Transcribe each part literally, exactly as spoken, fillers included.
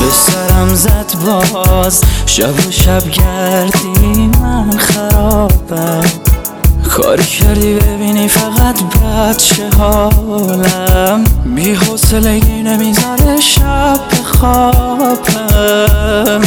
به سرم زد باز، شب و شب گردی من خرابم. کاری کردی ببینی فقط بد شه حالم، بی حوصلگی نمیذاره شب بخوابم.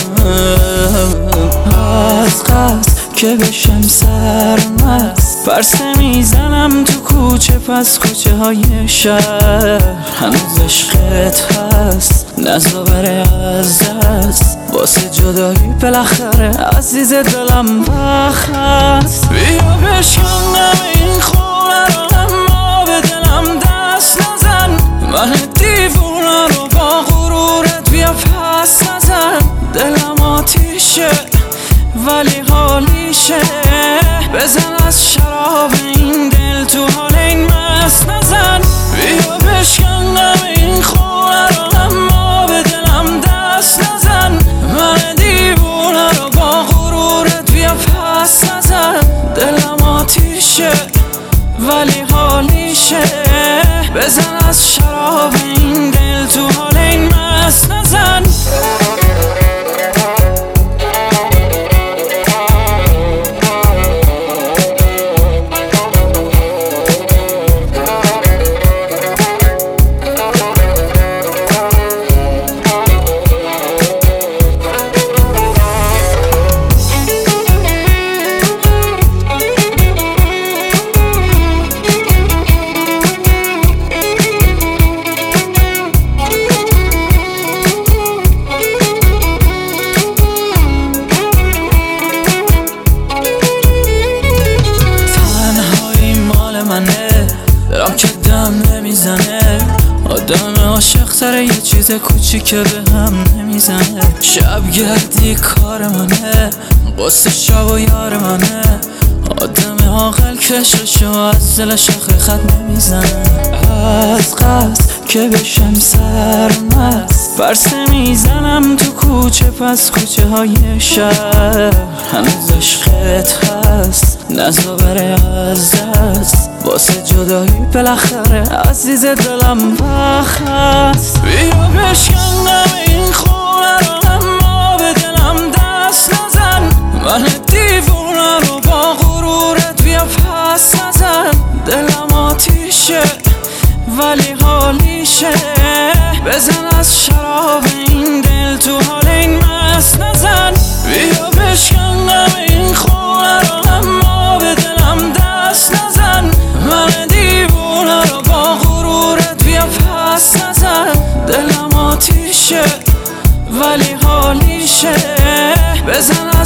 از قصد که بشم سرمست، پرسه میزنم تو کوچه پس کوچه های شهر. هنوز عشقت هست نزا بره از دست، واسه جدایی بالاخره عزیز دلم وقت هست. بیا بشکنم این خونه رو اما به دلم دست نزن، من دیوونه رو با غرورت بیا پس نزن. دلم آتیشه ولی حالیشه، بزن از شراب این دل تو حال این مست نزن. بیا بشکنم این خونه رو اما به دلم دست نزن، من دیوونه رو با غرورت بیا پس نزن. دلم آتیشه ولی حالیشه، بزن از شراب این دل تو حال این مست نزن. دلم که دم نمیزنه، آدم عاشق تره یه چیز کوچیکه به هم نمیزنه. شب گردی کار منه، قصه شب و یار منه، آدم عاقل کششو از دلش آخه خط نمیزنه. از قصد که بشم سرمست، پرسه میزنم تو کوچه پس کوچه های شهر. هنوز عشقت هست نزا بره از دست، واسه جدایی بالاخره عزیز دلم وقت هست. بیا بشکنم این خونه رو اما به دلم دست نزن، من دیوونه رو با غرورت بیا پس نزن. دلم آتیشه ولی حالیشه، بزن از شراب این دل تو حال این مست نزن. بیا بشکنم این خونه رو اما به دلم دست نزن، من دیوونه رو با غرورت بیا پس نزن. دلم آتیشه ولی حالیشه، بزن